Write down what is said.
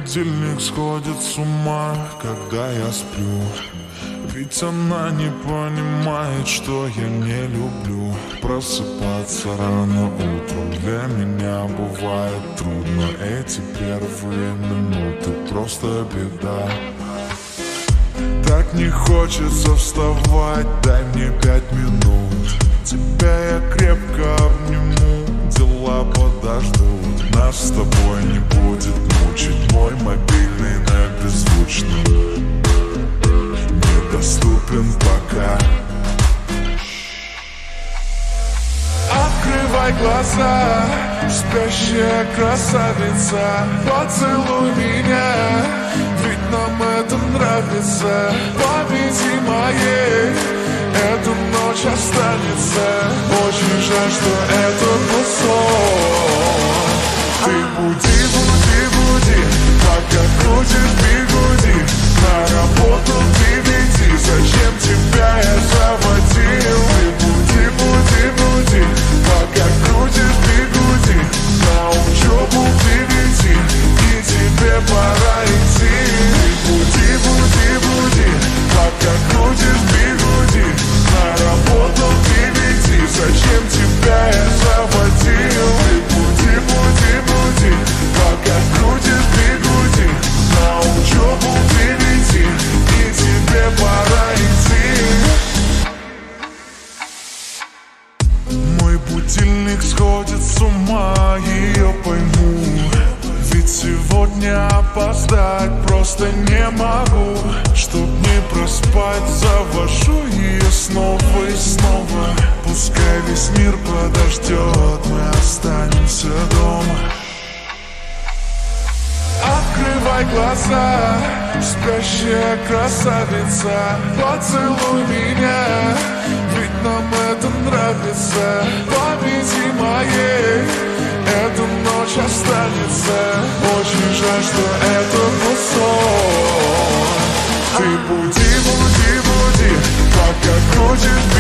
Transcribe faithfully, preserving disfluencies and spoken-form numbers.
будильник сходит с ума, когда я сплю. Ведь она не понимает, что я не люблю просыпаться рано утром. Для меня бывает трудно, эти первые минуты просто беда. Так не хочется вставать, дай мне пять минут. Тебя я крепко обниму, дела подождут. Нас с тобой не будет мучить мой мобильный на беззвучном, недоступен пока. Открывай глаза, спящая красавица, поцелуй меня, ведь нам это нравится. Победи моей, эту ночь останется. Очень жаль, что это был сон. Ты буди, буди, буди, пока крутишь бигуди. На работу ты веди, зачем тебя я заводил? Ты буди, буди, буди, пока крутишь бигуди. На учебу ты веди, и тебе пора идти. Ты буди, буди, буди, пока крутишь бигуди. На работу ты веди, зачем тебя я заводил? Ты буди, буди, буди, пока крутишь бигуди. На учебу ты веди, и тебе пора идти. Мой будильник сходит с ума, ее пойму. Ведь сегодня опоздать просто не могу. Чтоб не проспать, завожу ее снова и снова. Пускай весь мир подождет, мы останемся дома. Открывай глаза, спящая красавица, поцелуй меня, ведь нам это нравится. Победи моей, эту ночь останется. Очень жаль, что это был сон. Ты буди, буди, буди, пока крутишь